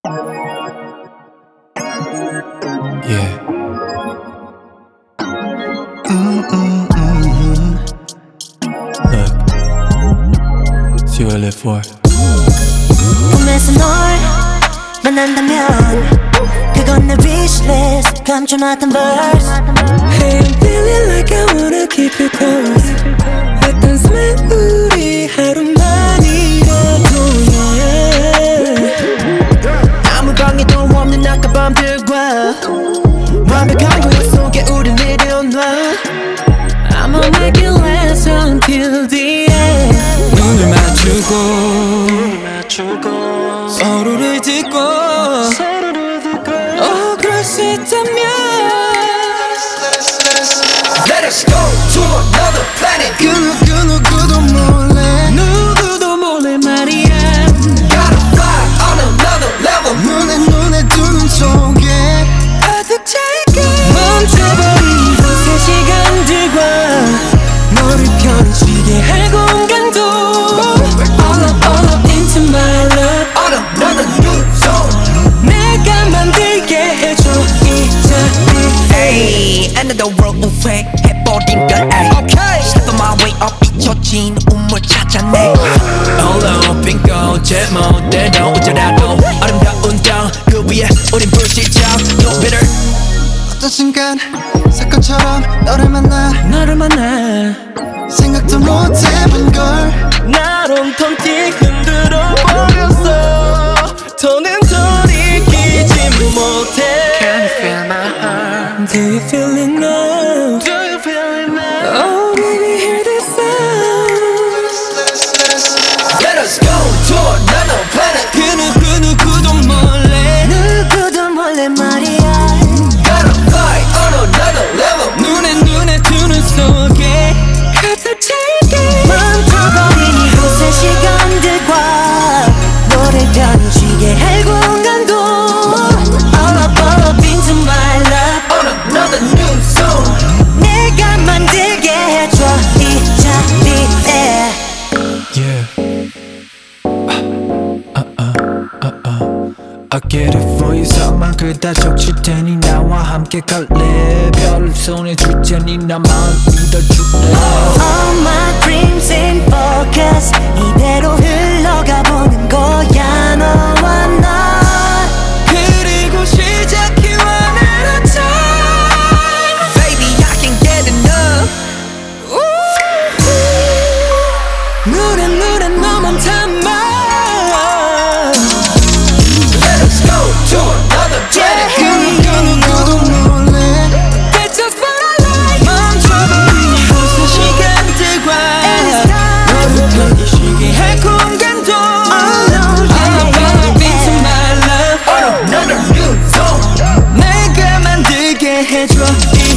Yeah. Look, it's you I live for. 꿈에서 널 만난다면 그건 내 wishlist 감춰놨던 verse. Hey, I'm feeling like I wanna keep you close. 어떤 숨에 우리 하루만이라도 아무 방해도 없는 아까 밤들과 완벽한 구역 속에 우리 내려놔. I'ma make it last until the end. 눈을 맞추고 서로를 듣고 그럴 수 있다면 Let us go to another planet. 그 누구도 몰래 누구도 몰래 말이야. Gotta fly on another level. 눈에 두는 속에 가득 차게 멈춰버린 그 시간들과 너를 편해지게 할 공간도 All up into my love. On another new zone. 내가 만들게 해줘 이 자리. Hey, another world 우회해버린 걸 ay. Okay. Step on my way up 잊혀진 우물 찾아내. All up 빈고 제멋대로 웃더라도 아름다운 땅그 위에 우린 불시착 No bitter. 어떤 순간 사건처럼 너를 만나 생각도 못해본 걸 날 온통 흔들어 버렸어. 더는 돌이키지 못해. Can you feel my heart? Do you feel it now? Do you feel it now? Oh baby hear this sound. Let us go to another planet. 그 누구도 몰래 누구도 몰래 말이야. Gotta fly on another level. 눈에 두는 속에 가득 차게 멈춰버린 이곳의 시간들과 너를 편해지게 할 공간도 All up into my love. On another new zone. 내가 만들게 해줘 이 자리에. I get it for you 설마 그다 적실 테니 나와 함께 갈래 별을 손에 줄 테니 나만 믿어줄래 All my dreams in focus 이대로 흘러가 보는 거야 너와 나. 그리고 시작해 one at a time. Baby, I can't get enough. 눈에 너만 담아. Let us go to another planet. 그 누구도 몰래 That's just what I like. 멈춰버린 이곳의 시간들과 너를 편해지게 할 공간도 All up into my love. On another new zone. 내가 만들게 해줘 이